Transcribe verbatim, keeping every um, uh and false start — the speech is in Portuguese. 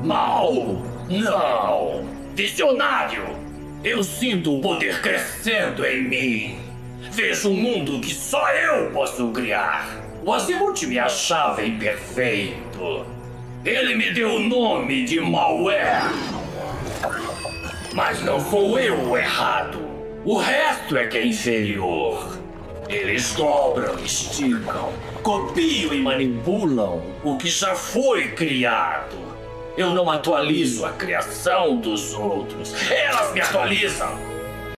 Mal? Não. Visionário. Eu sinto o poder crescendo em mim. Vejo um mundo que só eu posso criar. O Azimuth me achava imperfeito. Ele me deu o nome de Malware. Mas não sou eu o errado. O resto é que é inferior. Eles dobram, esticam, copiam e manipulam o que já foi criado. Eu não atualizo a criação dos outros. Elas me atualizam.